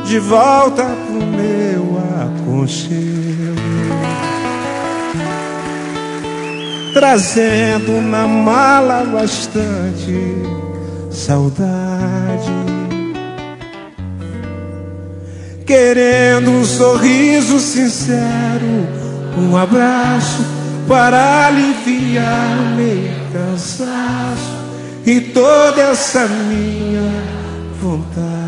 de volta pro meu aconchego, trazendo na mala bastante saudade, querendo um sorriso sincero, um abraço para aliviar meu cansaço e toda essa minha vontade.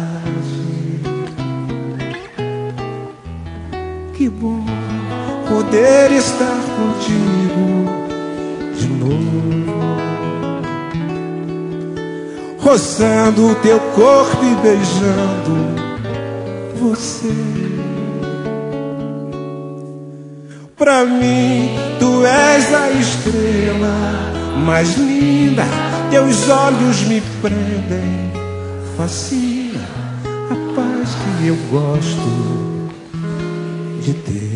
Que bom poder estar contigo de novo, roçando o teu corpo e beijando você. Pra mim tu és a estrela mais linda, teus olhos me prendem, fascina a paz que eu gosto de ter.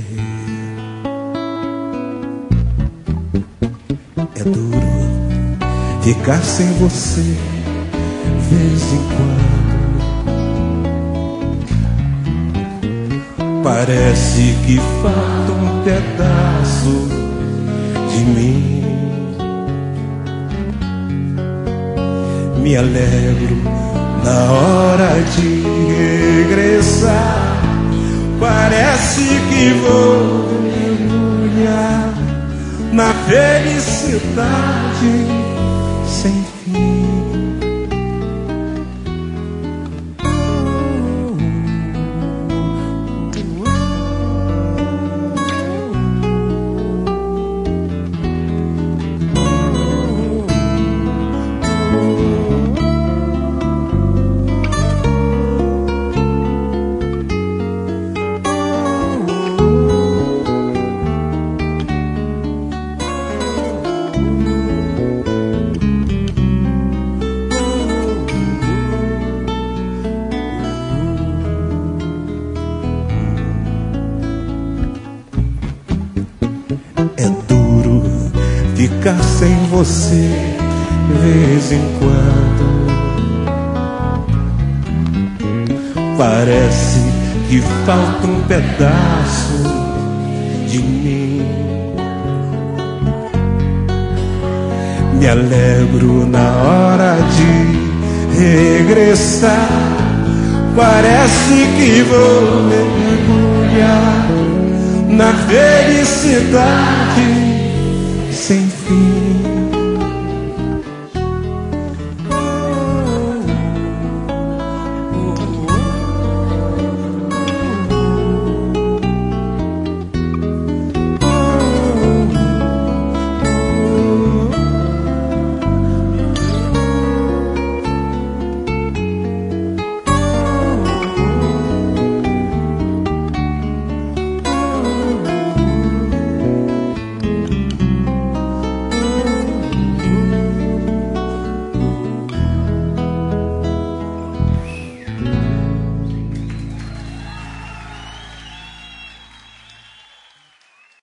É duro ficar sem você vez em quando. Parece que falta um pedaço de mim. Me alegro na hora de regressar. Parece que vou mergulhar na felicidade sem fim. É duro ficar sem você vez em quando. Parece que falta um pedaço de mim. Me alegro na hora de regressar. Parece que vou mergulhar na felicidade sem fim.